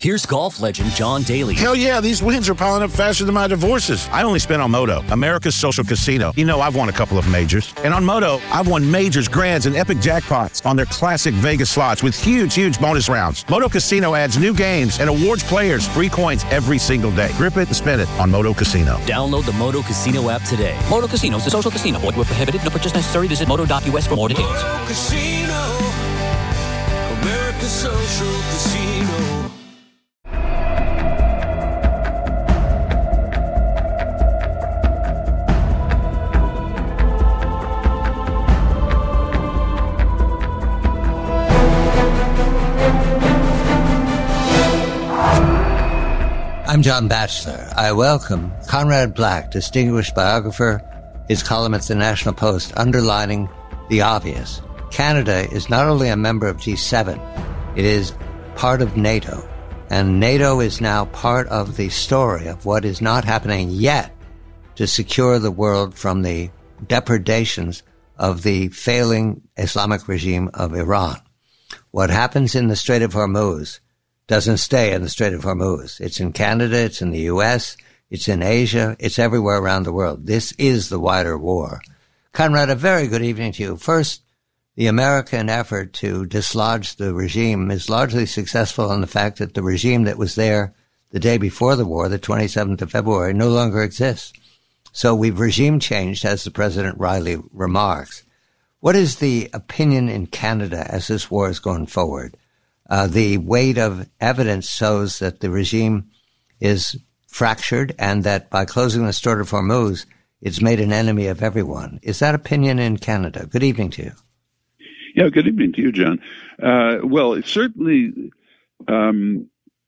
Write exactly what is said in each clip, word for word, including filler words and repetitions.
Here's golf legend John Daly. Hell yeah, these wins are piling up faster than my divorces. I only spent on Moto, America's social casino. You know, I've won a couple of majors. And on Moto, I've won majors, grands, and epic jackpots on their classic Vegas slots with huge, huge bonus rounds. Moto Casino adds new games and awards players free coins every single day. Grip it and spin it on Moto Casino. Download the Moto Casino app today. Moto Casino is a social casino. Void where prohibited. No purchase necessary. Visit moto dot u s for more details. Moto Casino, America's social casino. I'm John Batchelor. I welcome Conrad Black, distinguished biographer, his column at the National Post, underlining the obvious. Canada is not only a member of G seven, it is part of NATO. And NATO is now part of the story of what is not happening yet to secure the world from the depredations of the failing Islamic regime of Iran. What happens in the Strait of Hormuz doesn't stay in the Strait of Hormuz. It's in Canada, it's in the U S, it's in Asia, it's everywhere around the world. This is the wider war. Conrad, a very good evening to you. First, the American effort to dislodge the regime is largely successful in the fact that the regime that was there the day before the war, the twenty-seventh of February, no longer exists. So we've regime changed, as the President Riley remarks. What is the opinion in Canada as this war is going forward? Uh, the weight of evidence shows that the regime is fractured and that by closing the Strait of Hormuz, it's made an enemy of everyone. Is that opinion in Canada? Good evening to you. Yeah, good evening to you, John. Uh, well, it's certainly, um,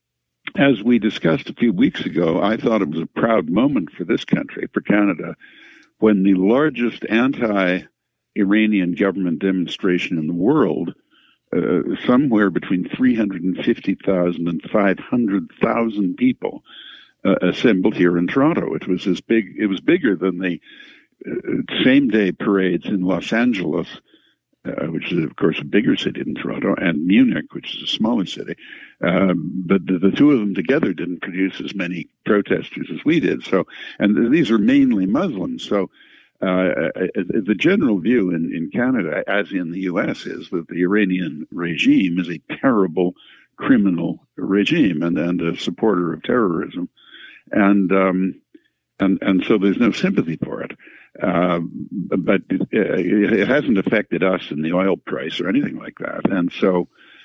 as we discussed a few weeks ago, I thought it was a proud moment for this country, for Canada, when the largest anti-Iranian government demonstration in the world, Uh, somewhere between three hundred fifty thousand and five hundred thousand people uh, assembled here in Toronto. It was as big, it was bigger than the uh, same day parades in Los Angeles, uh, which is, of course, a bigger city than Toronto, and Munich, which is a smaller city. Um, but the, the two of them together didn't produce as many protesters as we did. So, and these are mainly Muslims. So, Uh, the general view in, in Canada, as in the U S, is that the Iranian regime is a terrible criminal regime and, and a supporter of terrorism. And, um, and, and so there's no sympathy for it. Uh, but it, it hasn't affected us in the oil price or anything like that. And so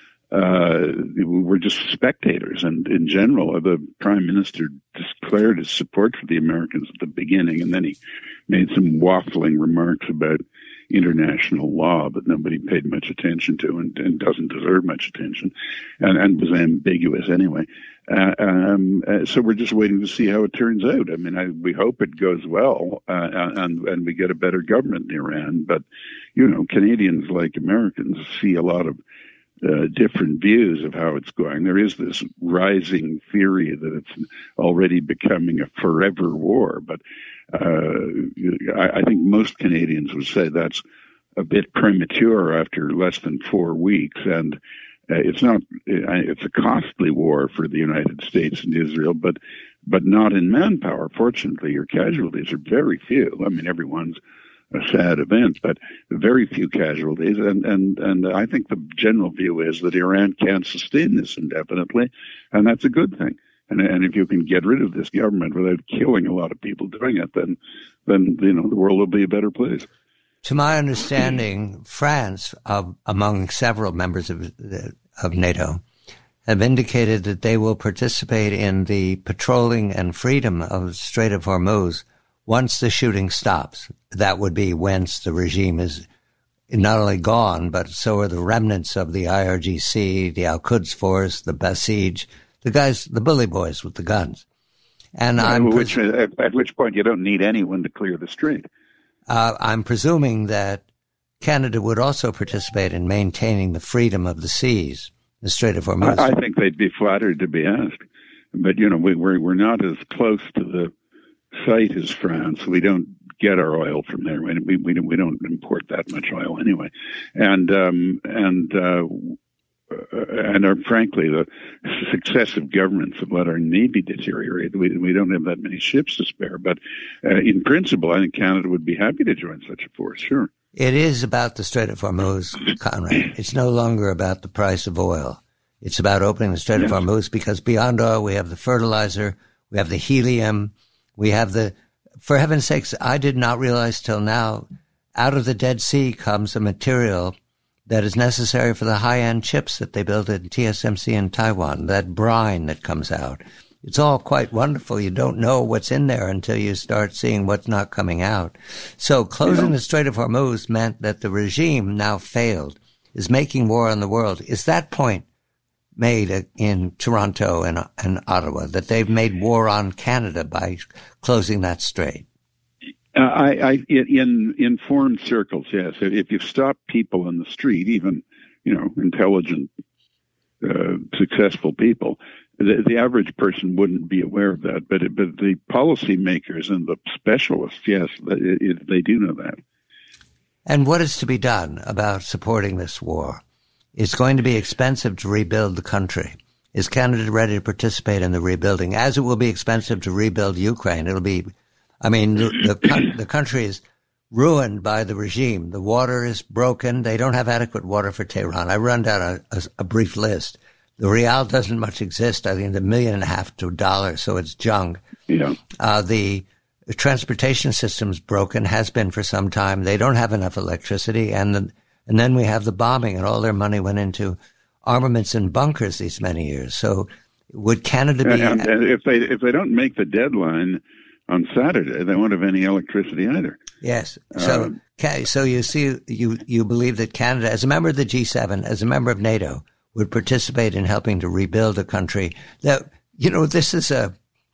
uh, we're just spectators. And in general, the Prime Minister declared his support for the Americans at the beginning, and then he made some waffling remarks about international law that nobody paid much attention to and, and doesn't deserve much attention, and, and was ambiguous anyway. Uh, um, uh, so we're just waiting to see how it turns out. I mean, I, we hope it goes well uh, and, and we get a better government in Iran. But, you know, Canadians, like Americans, see a lot of Uh, different views of how it's going. There is this rising theory that it's already becoming a forever war, but uh, I, I think most Canadians would say that's a bit premature after less than four weeks, and uh, it's not. It's a costly war for the United States and Israel, but but not in manpower. Fortunately, your casualties are very few. I mean, everyone's a sad event, but very few casualties. And, and, and I think the general view is that Iran can't sustain this indefinitely, and that's a good thing. And, and if you can get rid of this government without killing a lot of people doing it, then, then, you know, the world will be a better place. To my understanding, France, uh, among several members of, of NATO, have indicated that they will participate in the patrolling and freedom of the Strait of Hormuz once the shooting stops. That would be once the regime is not only gone, but so are the remnants of the I R G C, the Al-Quds Force, the Basij, the guys, the bully boys with the guns. And yeah, I'm which, pres- at which point you don't need anyone to clear the street. Uh, I'm presuming that Canada would also participate in maintaining the freedom of the seas, the Strait of Hormuz. I, I think they'd be flattered to be asked. But, you know, we, we're, we're not as close to the site as France. We don't get our oil from there. We, we, we, don't, we don't import that much oil anyway. And, um, and uh, uh, and are frankly the successive governments have let our Navy deteriorate. We, we don't have that many ships to spare. But uh, in principle, I think Canada would be happy to join such a force, sure. It is about the Strait of Hormuz, Conrad. It's no longer about the price of oil. It's about opening the Strait yes. of Hormuz, because beyond oil, we have the fertilizer, we have the helium, we have the, for heaven's sakes, I did not realize till now, out of the Dead Sea comes a material that is necessary for the high-end chips that they build at T S M C in Taiwan, that brine that comes out. It's all quite wonderful. You don't know what's in there until you start seeing what's not coming out. So closing yeah. the Strait of Hormuz meant that the regime now failed, is making war on the world. Is that point made in Toronto and, and Ottawa, that they've made war on Canada by closing that strait? Uh, I, I, in informed circles, yes. If you stop people in the street, even, you know, intelligent, uh, successful people, the, the average person wouldn't be aware of that. But, it, but the policymakers and the specialists, yes, it, it, they do know that. And what is to be done about supporting this war? It's going to be expensive to rebuild the country. Is Canada ready to participate in the rebuilding? As it will be expensive to rebuild Ukraine, it'll be, I mean, the, the, the country is ruined by the regime. The water is broken. They don't have adequate water for Tehran. I run down a, a, a brief list. The real doesn't much exist. I think a million and a half to a dollar, so it's junk. Yeah. Uh, the, the transportation system's broken, has been for some time. They don't have enough electricity, and the And then we have the bombing, and all their money went into armaments and bunkers these many years. So would Canada be... And, and if they if they don't make the deadline on Saturday, they won't have any electricity either. Yes. So um, so you see, you, you believe that Canada, as a member of the G seven, as a member of NATO, would participate in helping to rebuild a country that, you know, this is a...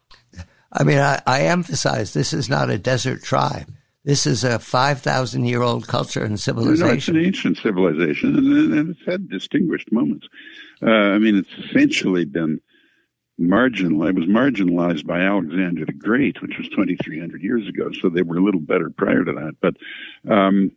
I mean, I, I emphasize this is not a desert tribe. This is a five thousand year old culture and civilization. No, it's an ancient civilization, and, and it's had distinguished moments. Uh, I mean, it's essentially been marginalized. It was marginalized by Alexander the Great, which was twenty-three hundred years ago, so they were a little better prior to that. But um,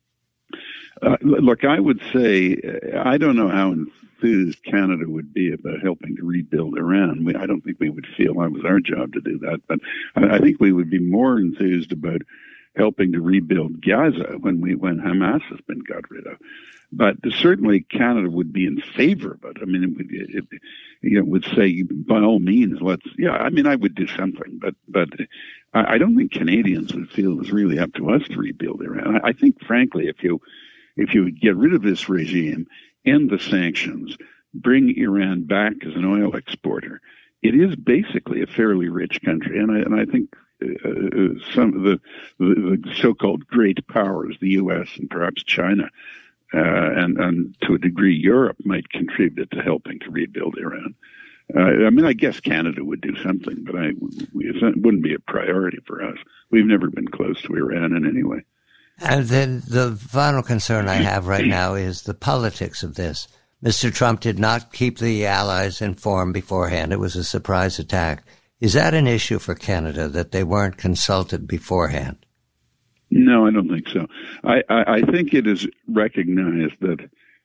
uh, look, I would say, I don't know how enthused Canada would be about helping to rebuild Iran. We, I don't think we would feel that was our job to do that, but I, I think we would be more enthused about helping to rebuild Gaza when we when Hamas has been got rid of. But certainly Canada would be in favor of it. I mean, it would, it, you know, would say, by all means, let's, yeah, I mean, I would do something. But but I, I don't think Canadians would feel it was really up to us to rebuild Iran. I, I think, frankly, if you if you get rid of this regime, end the sanctions, bring Iran back as an oil exporter, it is basically a fairly rich country. And I, and I think Uh, some of the, the, the so-called great powers, the U S and perhaps China, uh, and, and to a degree Europe, might contribute to helping to rebuild Iran. Uh, I mean, I guess Canada would do something, but I, we, it wouldn't be a priority for us. We've never been close to Iran in any way. And then the final concern I have right now is the politics of this. Mister Trump did not keep the allies informed beforehand. It was a surprise attack. Is that an issue for Canada, that they weren't consulted beforehand? No, I don't think so. I, I, I think it is recognized that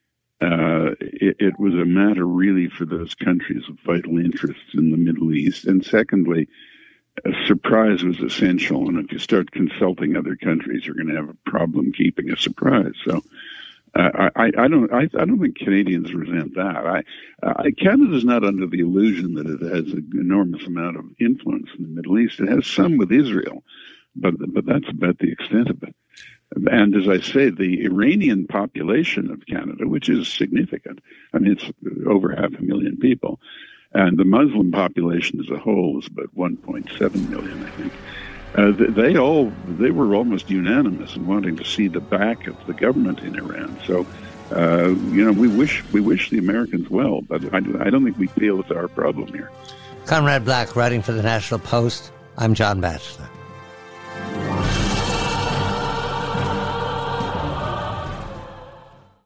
uh, it, it was a matter really for those countries of vital interest in the Middle East. And secondly, a surprise was essential. And if you start consulting other countries, you're going to have a problem keeping a surprise. So uh, I, I don't I, I don't think Canadians resent that. I, I, Canada's not under the illusion that it has an enormous amount of influence in the Middle East. It has some with Israel, but but that's about the extent of it. And as I say, the Iranian population of Canada, which is significant, I mean, it's over half a million people, and the Muslim population as a whole is about one point seven million, I think. Uh, they all they were almost unanimous in wanting to see the back of the government in Iran. So, uh, you know, we wish we wish the Americans well, but I, I don't think we feel it's our problem here. Conrad Black, writing for the National Post. I'm John Batchelor.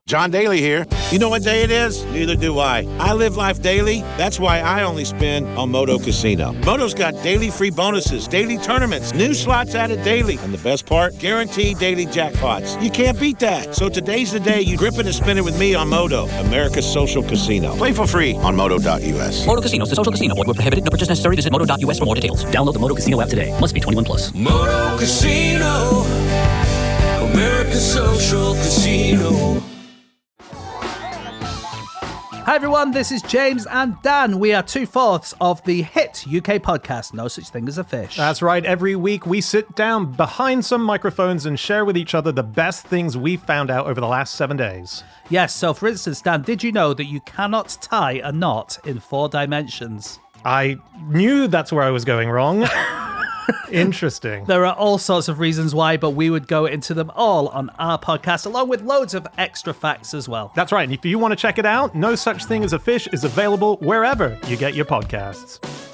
John Daly here. You know what day it is? Neither do I. I live life daily. That's why I only spin on Moto Casino. Moto's got daily free bonuses, daily tournaments, new slots added daily, and the best part, guaranteed daily jackpots. You can't beat that. So today's the day you grip it and spin it with me on Moto, America's social casino. Play for free on moto dot u s. Moto Casinos, the social casino. Void where prohibited. No purchase necessary. Visit moto dot u s for more details. Download the Moto Casino app today. Must be twenty-one plus. Moto Casino, America's social casino. Hi everyone, this is James and Dan. We are two-fourths of the hit U K podcast, No Such Thing as a Fish. That's right. Every week we sit down behind some microphones and share with each other the best things we found out over the last seven days. Yes, so for instance, Dan, did you know that you cannot tie a knot in four dimensions? I knew that's where I was going wrong. Interesting. There are all sorts of reasons why, but we would go into them all on our podcast, along with loads of extra facts as well. That's right. And if you want to check it out, No Such Thing as a Fish is available wherever you get your podcasts.